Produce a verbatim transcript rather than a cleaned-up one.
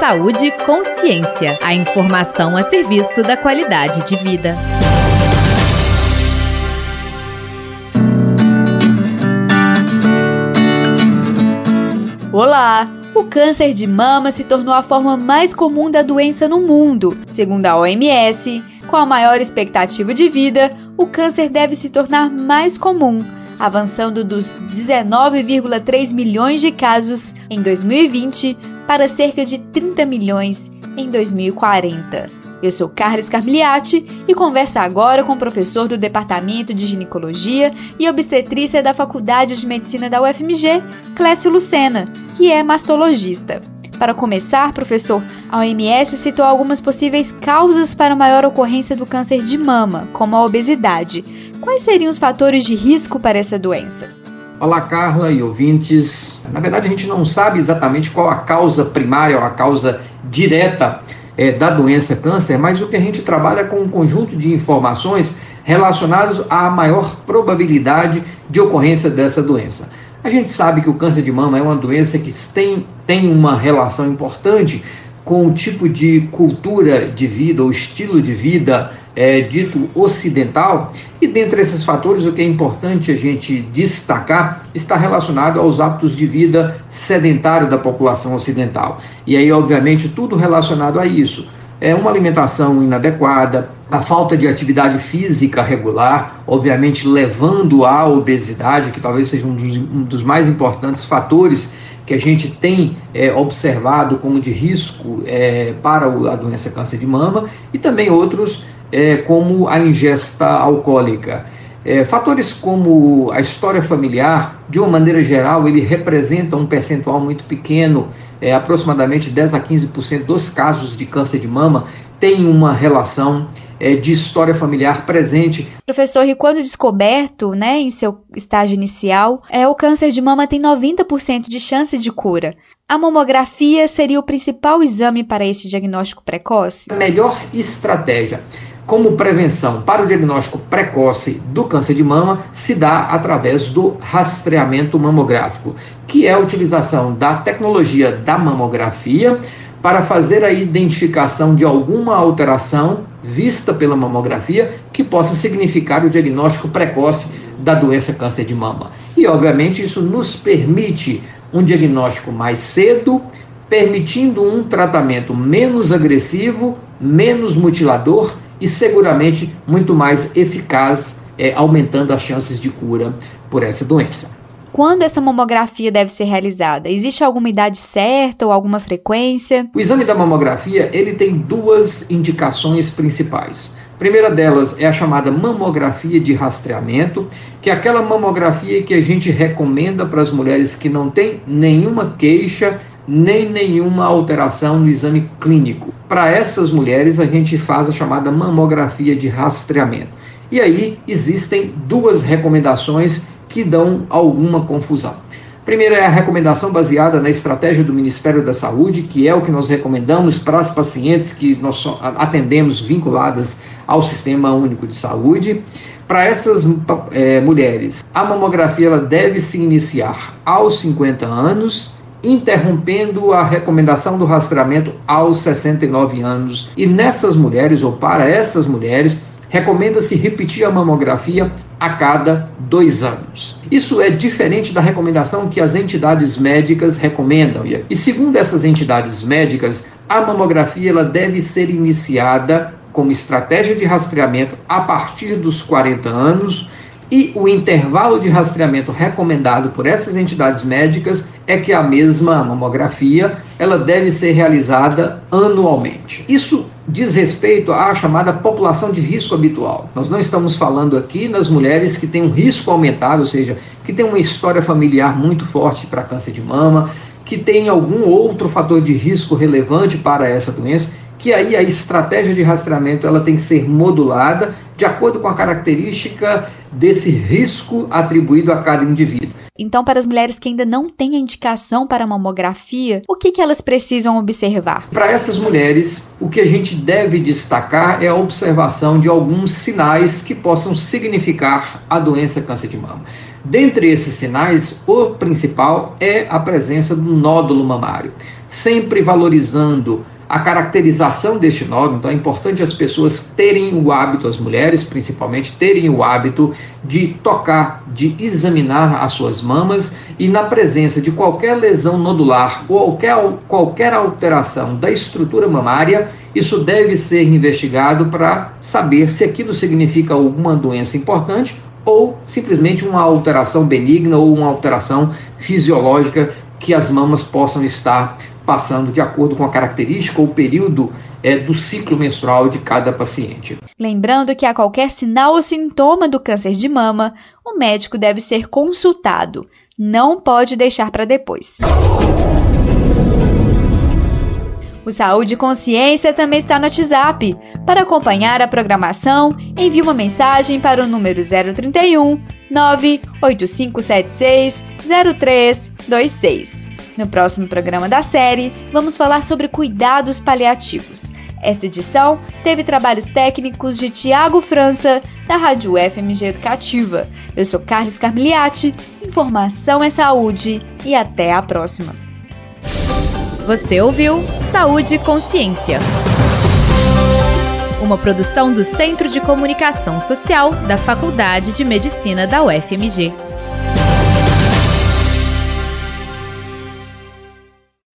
Saúde e Consciência. A informação a serviço da qualidade de vida. Olá! O câncer de mama se tornou a forma mais comum da doença no mundo. Segundo a O M S, com a maior expectativa de vida, o câncer deve se tornar mais comum, avançando dos dezenove vírgula três milhões de casos em dois mil e vinte para cerca de trinta milhões em dois mil e quarenta. Eu sou Carla Scarmigliati e converso agora com o professor do Departamento de Ginecologia e Obstetrícia da Faculdade de Medicina da U F M G, Clécio Lucena, que é mastologista. Para começar, professor, a O M S citou algumas possíveis causas para a maior ocorrência do câncer de mama, como a obesidade. Quais seriam os fatores de risco para essa doença? Olá, Carla e ouvintes. Na verdade, a gente não sabe exatamente qual a causa primária ou a causa direta é, da doença câncer, mas o que a gente trabalha com um conjunto de informações relacionadas à maior probabilidade de ocorrência dessa doença. A gente sabe que o câncer de mama é uma doença que tem, tem uma relação importante com o tipo de cultura de vida ou estilo de vida é, dito ocidental, e dentre esses fatores o que é importante a gente destacar está relacionado aos hábitos de vida sedentário da população ocidental. E aí, obviamente, tudo relacionado a isso. É uma alimentação inadequada, a falta de atividade física regular, obviamente levando à obesidade, que talvez seja um dos, um dos mais importantes fatores que a gente tem é, observado como de risco é, para a doença câncer de mama, e também outros é, como a ingesta alcoólica. É, fatores como a história familiar, de uma maneira geral, ele representa um percentual muito pequeno, é, aproximadamente dez a quinze por cento dos casos de câncer de mama tem uma relação é, de história familiar presente. Professor, e quando descoberto, né, em seu estágio inicial, é, o câncer de mama tem noventa por cento de chance de cura. A mamografia seria o principal exame para esse diagnóstico precoce? A melhor estratégia como prevenção para o diagnóstico precoce do câncer de mama se dá através do rastreamento mamográfico, que é a utilização da tecnologia da mamografia para fazer a identificação de alguma alteração vista pela mamografia que possa significar o diagnóstico precoce da doença câncer de mama. E, obviamente, isso nos permite um diagnóstico mais cedo, permitindo um tratamento menos agressivo, menos mutilador e seguramente muito mais eficaz, é, aumentando as chances de cura por essa doença. Quando essa mamografia deve ser realizada? Existe alguma idade certa ou alguma frequência? O exame da mamografia ele tem duas indicações principais. A primeira delas é a chamada mamografia de rastreamento, que é aquela mamografia que a gente recomenda para as mulheres que não têm nenhuma queixa, nem nenhuma alteração no exame clínico. Para essas mulheres, a gente faz a chamada mamografia de rastreamento. E aí existem duas recomendações que dão alguma confusão. Primeiro é a recomendação baseada na estratégia do Ministério da Saúde, que é o que nós recomendamos para as pacientes que nós atendemos vinculadas ao Sistema Único de Saúde. Para essas é, mulheres, a mamografia ela deve se iniciar aos cinquenta anos, interrompendo a recomendação do rastreamento aos sessenta e nove anos. E nessas mulheres, ou para essas mulheres, recomenda-se repetir a mamografia a cada dois anos. Isso é diferente da recomendação que as entidades médicas recomendam. E segundo essas entidades médicas, a mamografia ela deve ser iniciada como estratégia de rastreamento a partir dos quarenta anos, e o intervalo de rastreamento recomendado por essas entidades médicas é que a mesma mamografia ela deve ser realizada anualmente. Isso diz respeito à chamada população de risco habitual. Nós não estamos falando aqui nas mulheres que têm um risco aumentado, ou seja, que têm uma história familiar muito forte para câncer de mama, que tem algum outro fator de risco relevante para essa doença, que aí a estratégia de rastreamento ela tem que ser modulada de acordo com a característica desse risco atribuído a cada indivíduo. Então, para as mulheres que ainda não têm a indicação para a mamografia, o que, que elas precisam observar? Para essas mulheres, o que a gente deve destacar é a observação de alguns sinais que possam significar a doença câncer de mama. Dentre esses sinais, o principal é a presença do nódulo mamário, sempre valorizando a caracterização deste nódulo. Então é importante as pessoas terem o hábito, as mulheres principalmente, terem o hábito de tocar, de examinar as suas mamas, e na presença de qualquer lesão nodular ou qualquer, qualquer alteração da estrutura mamária, isso deve ser investigado para saber se aquilo significa alguma doença importante ou simplesmente uma alteração benigna ou uma alteração fisiológica que as mamas possam estar passando de acordo com a característica ou período é, do ciclo menstrual de cada paciente. Lembrando que a qualquer sinal ou sintoma do câncer de mama, o médico deve ser consultado. Não pode deixar para depois. O Saúde e Consciência também está no WhatsApp. Para acompanhar a programação, envie uma mensagem para o número zero trinta e um, nove oito cinco sete seis, zero três dois seis. No próximo programa da série, vamos falar sobre cuidados paliativos. Esta edição teve trabalhos técnicos de Tiago França, da Rádio F M G Educativa. Eu sou Carlos Carmiliati, informação é saúde e até a próxima. Você ouviu Saúde e Consciência, uma produção do Centro de Comunicação Social da Faculdade de Medicina da U F M G.